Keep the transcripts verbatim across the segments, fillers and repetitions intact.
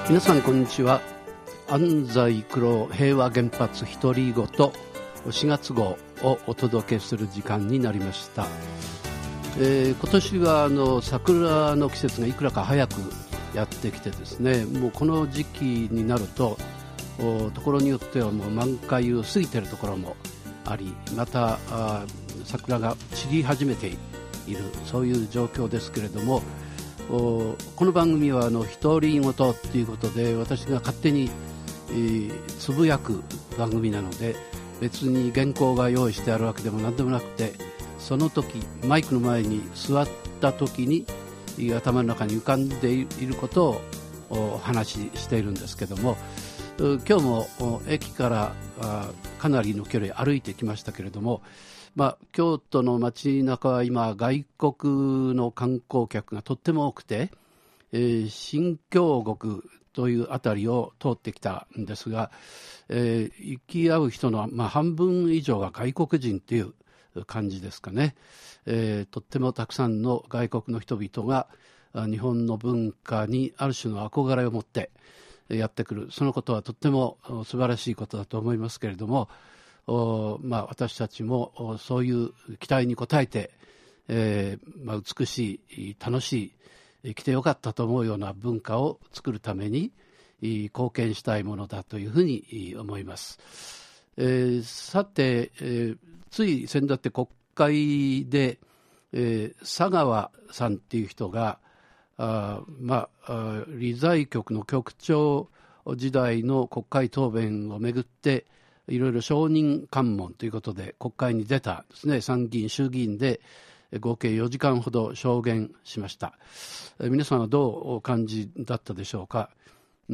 皆さんこんにちは。安西黒平和原発独り言しがつ号をお届けする時間になりました。えー、今年はあの桜の季節がいくらか早くやってきてですね、もうこの時期になるとところによってはもう満開を過ぎているところもあり、またあ桜が散り始めている、そういう状況ですけれども、この番組はあの独り言ということで、私が勝手に、えー、つぶやく番組なので、別に原稿が用意してあるわけでも何でもなくて、その時マイクの前に座った時に頭の中に浮かんでいることをお話ししているんですけども、今日も駅からかなりの距離歩いてきましたけれども、まあ、京都の街中は今外国の観光客がとっても多くて、えー、新京極というあたりを通ってきたんですが、えー、行き合う人の、まあ、半分以上が外国人という感じですかね。えー、とってもたくさんの外国の人々が日本の文化にある種の憧れを持ってやってくる、そのことはとっても素晴らしいことだと思いますけれども、まあ、私たちもそういう期待に応えて、えーまあ、美しい楽しい来てよかったと思うような文化を作るために貢献したいものだというふうに思います。えー、さて、えー、つい先だって国会で、えー、佐川さんっていう人があ、まあ、理財局の局長時代の国会答弁をめぐっていろいろ証人喚問ということで国会に出たですね。参議院衆議院で合計よじかんほど証言しました。皆さんはどうお感じだったでしょうか。うん、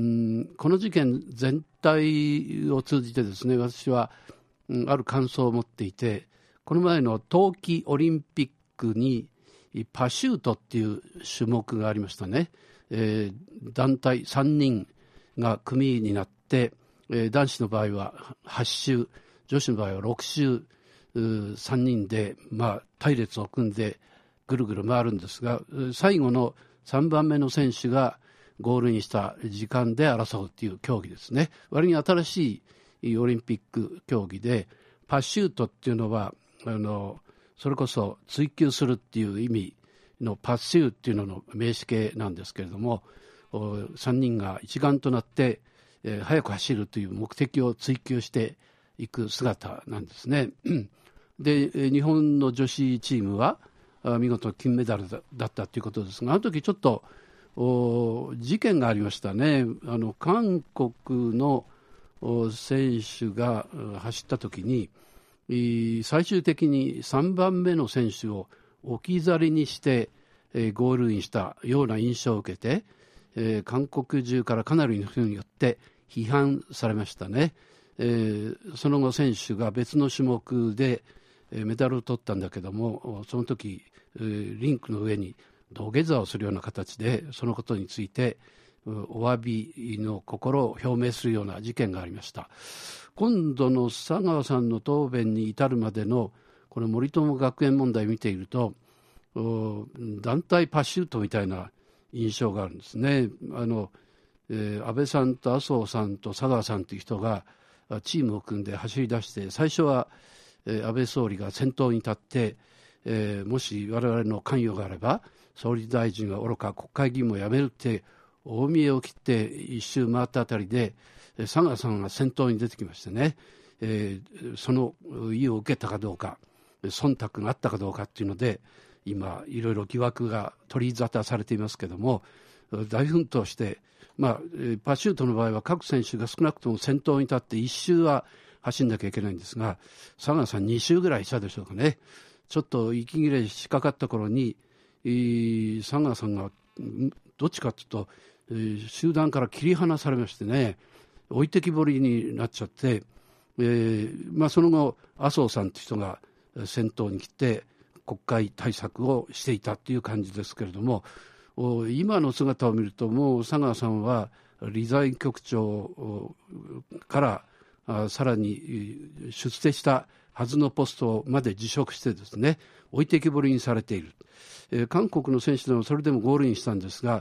この事件全体を通じてですね、私は、うん、ある感想を持っていて、この前の冬季オリンピックにパシュートっていう種目がありましたね。えー、団体さんにんが組になって、えー、男子の場合ははち周、女子の場合はろく周、さんにんで、まあ、隊列を組んでぐるぐる回るんですが、最後のさんばんめの選手がゴールインした時間で争うという競技ですね。割に新しいオリンピック競技で、パシュートっていうのはあのそれこそ追求するっていう意味のパッシューっていうのの名詞形なんですけれども、さんにんが一丸となってえー、速く走るという目的を追求していく姿なんですね。で、日本の女子チームは見事金メダル だ, だったということですが、あの時ちょっと事件がありましたね。あの韓国の選手が走った時に最終的にさんばんめの選手を置き去りにしてゴールインしたような印象を受けて、えー、韓国中からかなりの人によって批判されましたね。えー、その後選手が別の種目で、えー、メダルを取ったんだけども、その時、えー、リンクの上に土下座をするような形でそのことについてお詫びの心を表明するような事件がありました。今度の佐川さんの答弁に至るまでのこの森友学園問題を見ていると、団体パシュートみたいな印象があるんですね。あのえー、安倍さんと麻生さんと佐川さんという人がチームを組んで走り出して、最初は、えー、安倍総理が先頭に立って、えー、もし我々の関与があれば総理大臣は愚か国会議員も辞めるって大見栄を切って一周回ったあたりで、佐川さんが先頭に出てきましてね、えー、その意を受けたかどうか、忖度があったかどうかっていうので今いろいろ疑惑が取り沙汰されていますけども、大奮闘して、まあ、パシュートの場合は各選手が少なくとも先頭に立っていち周は走んなきゃいけないんですが、佐川さんに周ぐらいしたでしょうかね。ちょっと息切れしかかった頃に佐川さんがどっちかというと、えー、集団から切り離されましてね、置いてきぼりになっちゃって、えーまあ、その後麻生さんという人が先頭に来て国会対策をしていたという感じですけれども、今の姿を見るともう佐川さんは理財局長からさらに出世したはずのポストまで辞職してですね、置いてきぼりにされている。えー、韓国の選手でもそれでもゴールインしたんですが、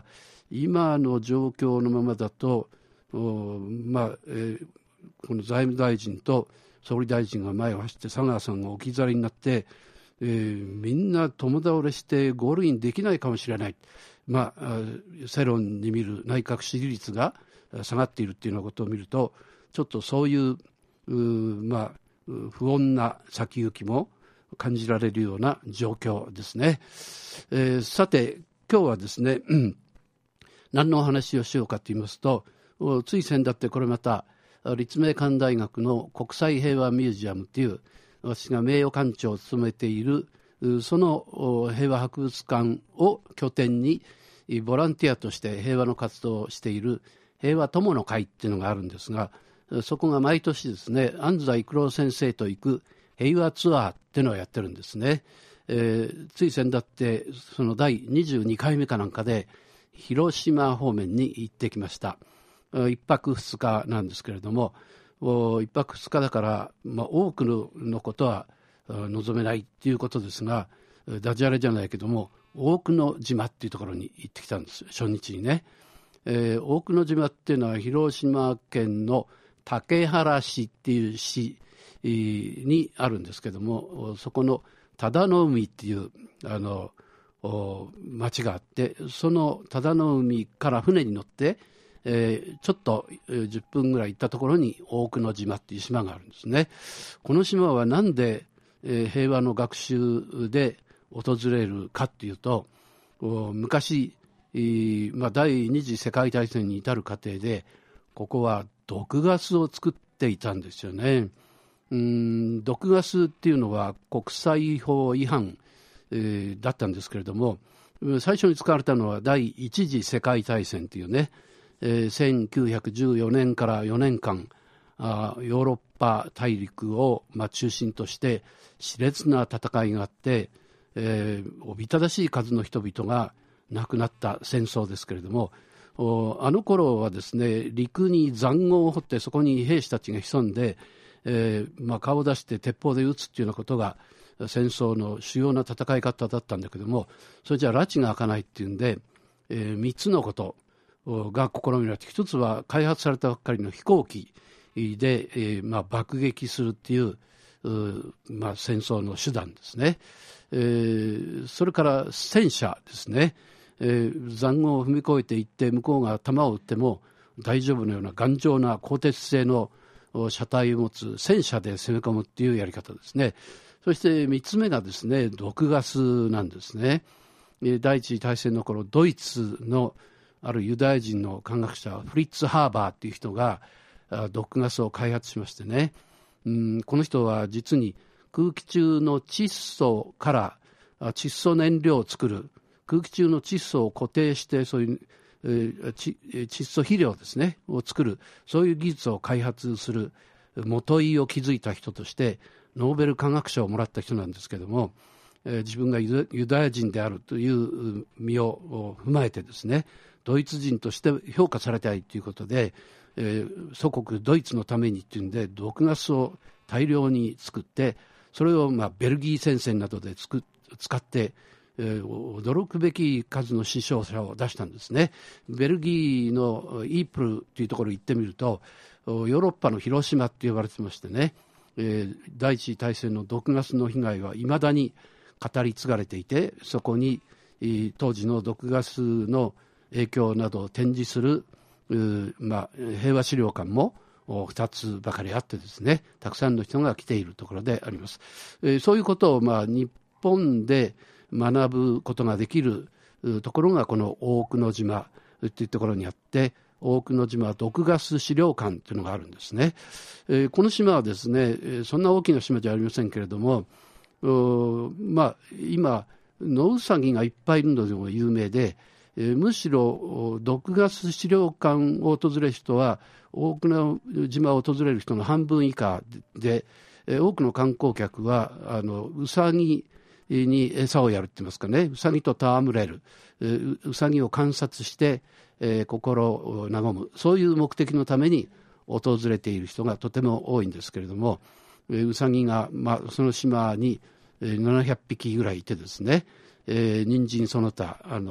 今の状況のままだと、まあえー、この財務大臣と総理大臣が前を走って佐川さんが置き去りになって、えー、みんな共倒れしてゴールインできないかもしれない、まあ、世論に見る内閣支持率が下がっているというようなことを見ると、ちょっとそういう、う、まあ、不穏な先行きも感じられるような状況ですね。えー、さて今日はですね、うん、何のお話をしようかと言いますと、つい先だってこれまた立命館大学の国際平和ミュージアムという、私が名誉館長を務めているその平和博物館を拠点にボランティアとして平和の活動をしている平和友の会っていうのがあるんですが、そこが毎年ですね、安西育郎先生と行く平和ツアーっていうのをやってるんですね。えー、つい先だってそのだいにじゅうにかいめかなんかで広島方面に行ってきました。いっぱくふつかなんですけれども、いっぱくふつかだから、まあ、多く の, のことは望めないということですが、ダジャレじゃないけども大久野島っていうところに行ってきたんです、初日にね。えー、大久野島っていうのは広島県の竹原市っていう市にあるんですけども、そこの忠の海っていうあの町があって、その忠の海から船に乗って、えー、ちょっとじゅっぷんぐらい行ったところに大久野島っていう島があるんですね。この島はなんで、えー、平和の学習で訪れるかっていうと、昔、まあ、第二次世界大戦に至る過程でここは毒ガスを作っていたんですよね。うーん毒ガスっていうのは国際法違反、えー、だったんですけれども、最初に使われたのは第一次世界大戦というね、えー、せんきゅうひゃくじゅうよねんからよねんかんあヨーロッパ大陸を、まあ、中心として熾烈な戦いがあって、えー、おびただしい数の人々が亡くなった戦争ですけれども、あの頃はですね、陸に塹壕を掘ってそこに兵士たちが潜んで、えーまあ、顔を出して鉄砲で撃つっていうようなことが戦争の主要な戦い方だったんだけども、それじゃ拉致が開かないっていうんで、えー、みっつのことが試みられて、一つは開発されたばっかりの飛行機で、えーまあ、爆撃するっていう、う、まあ、戦争の手段ですね。えー、それから戦車ですね。えー、塹壕を踏み越えていって向こうが弾を撃っても大丈夫なような頑丈な鋼鉄製の車体を持つ戦車で攻め込むっていうやり方ですね。そしてみっつめがですね、毒ガスなんですね。第一次大戦の頃、ドイツのあるユダヤ人の科学者フリッツ・ハーバーっていう人が毒ガスを開発しましてね、うん、この人は実に空気中の窒素から窒素燃料を作る、空気中の窒素を固定してそういう、えー、窒素肥料ですねを作る、そういう技術を開発する元井を築いた人としてノーベル化学賞をもらった人なんですけども、えー、自分がユダヤ人であるという身を踏まえてですね、ドイツ人として評価されたいということで、えー、祖国ドイツのためにっていうんで毒ガスを大量に作って、それをまあベルギー戦線などでつく使って、えー、驚くべき数の死傷者を出したんですね。ベルギーのイープルというところに行ってみると、ヨーロッパの広島って呼ばれてましてね、えー、第一次大戦の毒ガスの被害はいまだに語り継がれていて、そこに、えー、当時の毒ガスの影響などを展示する、まあ、平和資料館もふたつばかりあってですね、たくさんの人が来ているところであります。えー、そういうことを、まあ、日本で学ぶことができるところがこの大久野島というところにあって、大久野島毒ガス資料館というのがあるんですね。えー、この島はですね、そんな大きな島じゃありませんけれども、まあ、今野ウサギがいっぱいいるのでも有名で、えー、むしろ毒ガス資料館を訪れる人は大久野島を訪れる人の半分以下で、えー、多くの観光客はあのウサギに餌をやるって言いますかね、ウサギと戯れる、えー、ウサギを観察して、えー、心を和む、そういう目的のために訪れている人がとても多いんですけれども、えー、ウサギが、まあ、その島にななひゃくぴきぐらいいてですね、えー、人参その他あの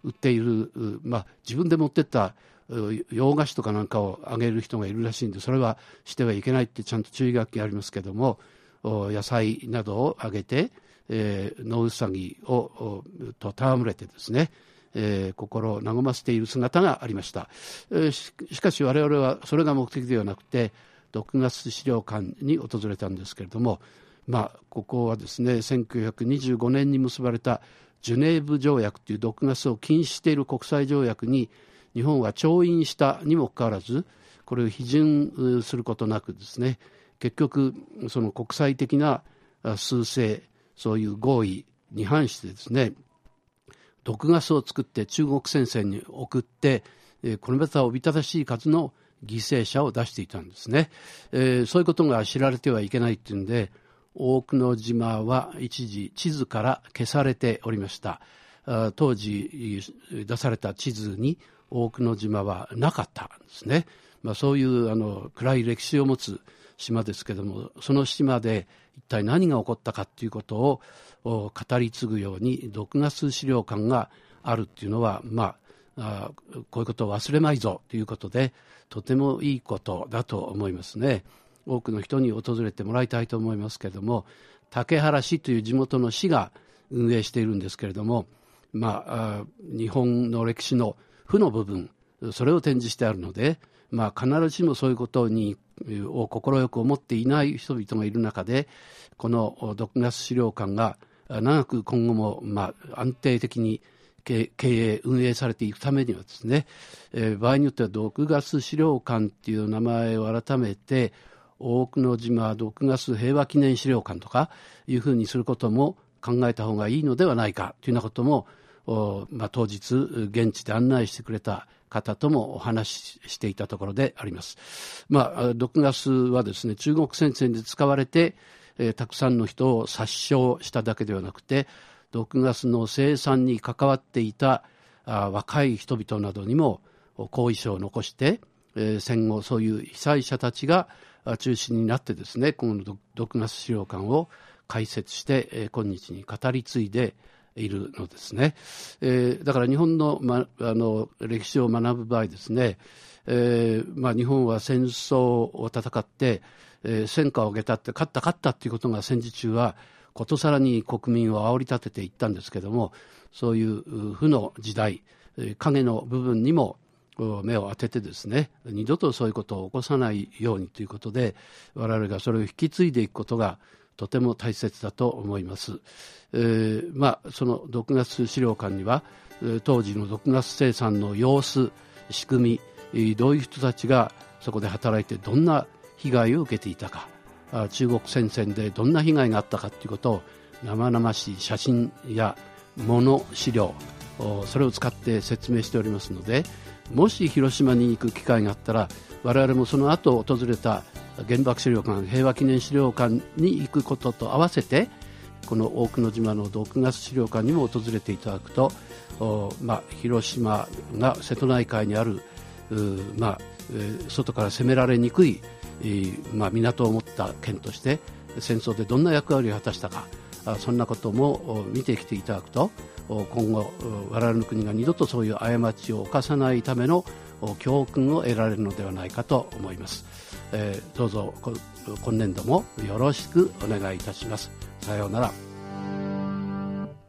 売っている、まあ、自分で持ってった洋菓子とかなんかをあげる人がいるらしいんで、それはしてはいけないってちゃんと注意書きありますけども、野菜などをあげて、えー、野うさぎをと戯れてですね、えー、心を和ませている姿がありました。えー、し, しかし我々はそれが目的ではなくて、毒ガス資料館に訪れたんですけれども、まあ、ここはですね、せんきゅうひゃくにじゅうごねんに結ばれたジュネーブ条約という毒ガスを禁止している国際条約に日本は調印したにもかかわらず、これを批准することなくですね、結局その国際的な数勢、そういう合意に反してですね、毒ガスを作って中国戦線に送って、これまたおびただしい数の犠牲者を出していたんですね。えー、そういうことが知られてはいけないというんで、大久野島は一時地図から消されておりました。当時出された地図に大久野島はなかったんですね。まあ、そういうあの暗い歴史を持つ島ですけども、その島で一体何が起こったかということを語り継ぐように毒ガス資料館があるっていうのは、まあ、あこういうことを忘れまいぞということで、とてもいいことだと思いますね。多くの人に訪れてもらいたいと思いますけれども、竹原市という地元の市が運営しているんですけれども、まあ、あ日本の歴史の負の部分、それを展示してあるので、まあ、必ずしもそういうことにを快く思っていない人々がいる中で、この毒ガス資料館が長く今後も、まあ、安定的に経営運営されていくためにはですね、えー、場合によっては毒ガス資料館っていう名前を改めて大久野島毒ガス平和記念資料館とかいうふうにすることも考えた方がいいのではないかというようなことも、まあ、当日現地で案内してくれた方ともお話ししていたところであります。まあ、毒ガスはですね、中国戦線で使われて、えー、たくさんの人を殺傷しただけではなくて、毒ガスの生産に関わっていたあ若い人々などにも後遺症を残して、えー、戦後そういう被災者たちが中心になってですね、この毒ガス資料館を開設して、えー、今日に語り継いでいるのですね。えー、だから日本の、ま、あの歴史を学ぶ場合ですね、えーまあ、日本は戦争を戦って、えー、戦果を上げたって勝った勝ったっていうことが戦時中はことさらに国民を煽り立てていったんですけども、そういう負の時代、影の部分にも目を当ててですね、二度とそういうことを起こさないようにということで、我々がそれを引き継いでいくことがとても大切だと思います。えー、まあその毒ガス資料館には当時の毒ガス生産の様子、仕組み、どういう人たちがそこで働いてどんな被害を受けていたか、中国戦線でどんな被害があったかということを生々しい写真や物資料、それを使って説明しておりますので、もし広島に行く機会があったら、我々もその後訪れた原爆資料館、平和記念資料館に行くことと合わせて、この大久野島の毒ガス資料館にも訪れていただくと、まあ、広島が瀬戸内海にある、まあ、外から攻められにくい、まあ、港を持った県として戦争でどんな役割を果たしたか、そんなことも見てきていただくと、今後我々の国が二度とそういう過ちを犯さないための教訓を得られるのではないかと思います。えー、どうぞ今年度もよろしくお願いいたします。さようなら。